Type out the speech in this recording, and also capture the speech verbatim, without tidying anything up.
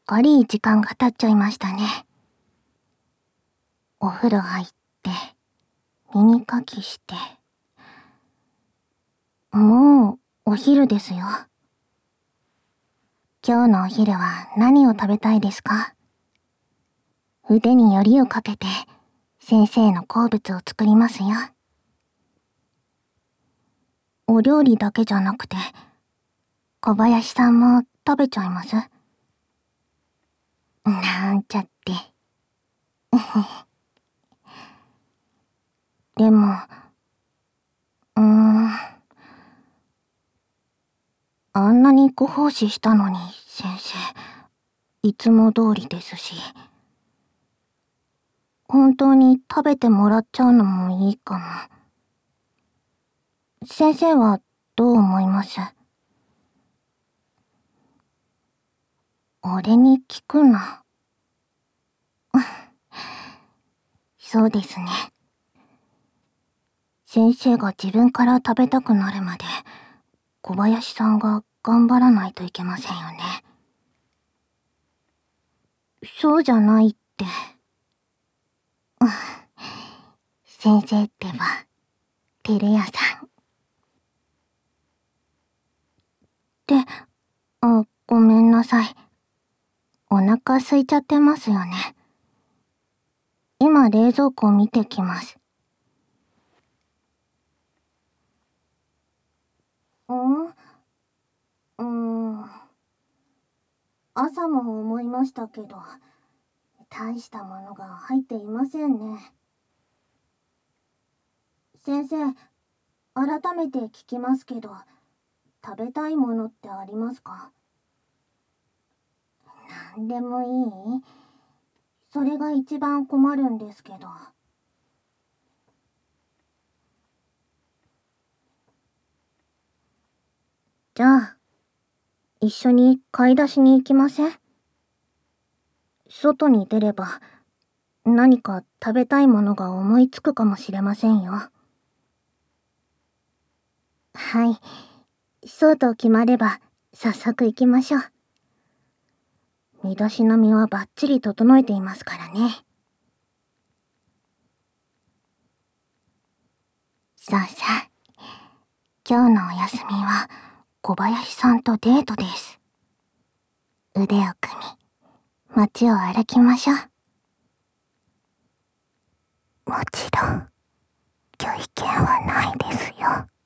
かり時間が経っちゃいましたね。お風呂入って、耳かきして。もうお昼ですよ。今日のお昼は何を食べたいですか？腕によりをかけて先生の好物を作りますよ。お料理だけじゃなくて、小林さんも食べちゃいます？なんちゃって。でも、うーん。あんなにご奉仕したのに、先生。いつも通りですし。本当に食べてもらっちゃうのもいいかも。先生はどう思います？俺に聞くな。そうですね。先生が自分から食べたくなるまで、小林さんが頑張らないといけませんよね。そうじゃないって。先生ってば、照れ屋さん。って、あ、ごめんなさい。お腹空いちゃってますよね。今冷蔵庫を見てきます。ん？うーん。朝も思いましたけど、大したものが入っていませんね。先生、改めて聞きますけど、食べたいものってありますか？なんでもいい？それが一番困るんですけど。じゃあ、一緒に買い出しに行きません？外に出れば、何か食べたいものが思いつくかもしれませんよ。はい。そうと決まれば、早速行きましょう。身だしなみはバッチリ整えていますからね。さあさあ、今日のお休みは小林さんとデートです。腕を組み、街を歩きましょう。もちろん、拒否権はないですよ。